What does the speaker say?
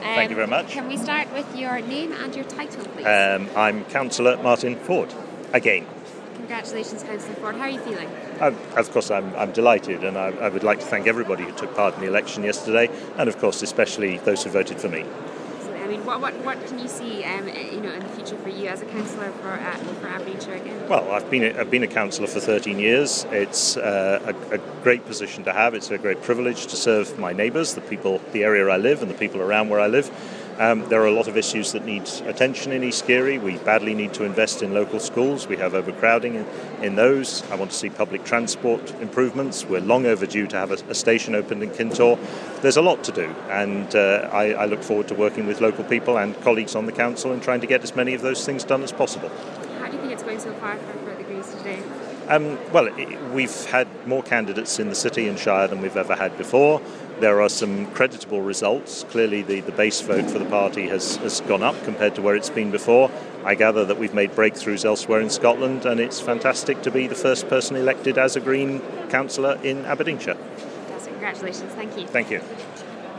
Thank you very much. Can we start with your name and your title, please? I'm Councillor Martin Ford, again. Congratulations, Councillor Ford. How are you feeling? Of course, I'm delighted, and I would like to thank everybody who took part in the election yesterday, and of course, especially those who voted for me. I mean, what can you see, in the future for you as a councillor for Aberdeenshire again? Well, I've been a councillor for 13 years. It's a great position to have. It's a great privilege to serve my neighbours, the area I live, and the people around where I live. There are a lot of issues that need attention in East Geary. We badly need to invest in local schools. We have overcrowding in those. I want to see public transport improvements. We're long overdue to have a station opened in Kintore. There's a lot to do, and I look forward to working with local people and colleagues on the council and trying to get as many of those things done as possible. How do you think it's going so far for the Greens today? We've had more candidates in the city and shire than we've ever had before. There are some creditable results. Clearly the base vote for the party has gone up compared to where it's been before. I gather that we've made breakthroughs elsewhere in Scotland, and it's fantastic to be the first person elected as a Green councillor in Aberdeenshire. Fantastic. Congratulations. Thank you. Thank you.